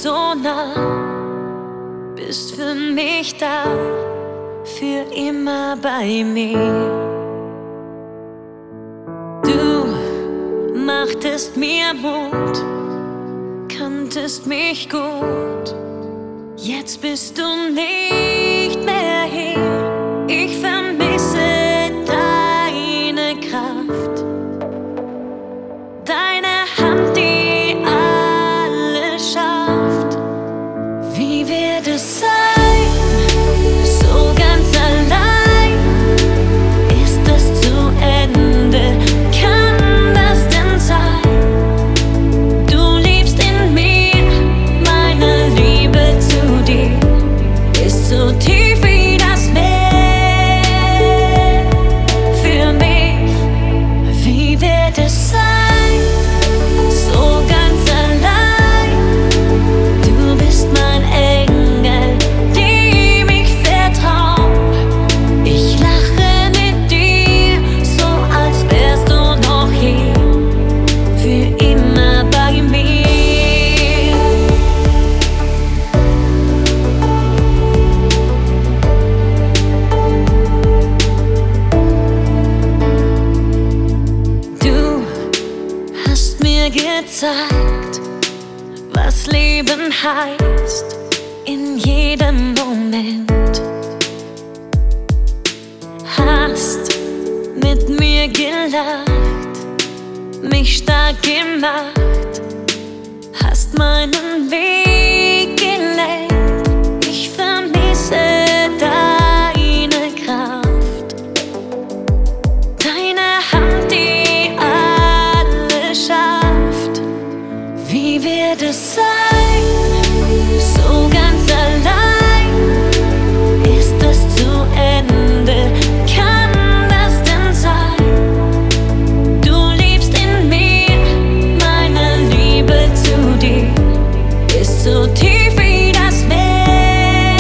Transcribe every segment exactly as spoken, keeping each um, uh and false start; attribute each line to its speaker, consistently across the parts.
Speaker 1: so nah, bist für mich da, für immer bei mir. Du machtest mir Mut, kanntest mich gut, jetzt bist du nicht mehr hier. Ich vermisse deine Kraft, deine Hand, die alles schafft. Wie wird es sein, so ganz allein? Ist das zu Ende? Kann das denn sein? Du liebst in mir, meine Liebe zu dir ist so tief wie das Meer. Für mich, wie wird es sein? Gezeigt, was Leben heißt in jedem Moment. Hast mit mir gelacht, mich stark gemacht, hast meinen Weg gelenkt. Ich vermisse deine Kraft, deine Hand, die alles schafft. Wie wird es sein, so ganz allein? Ist das zu Ende? Kann das denn sein? Du liebst in mir, meine Liebe zu dir ist so tief wie das Meer.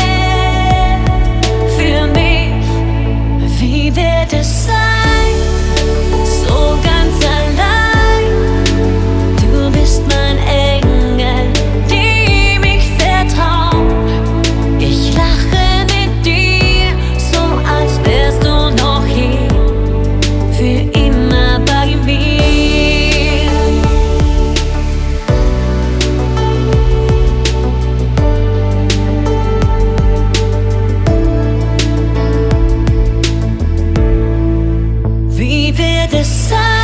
Speaker 1: Für mich, wie wird es sein? Wie wird es sein?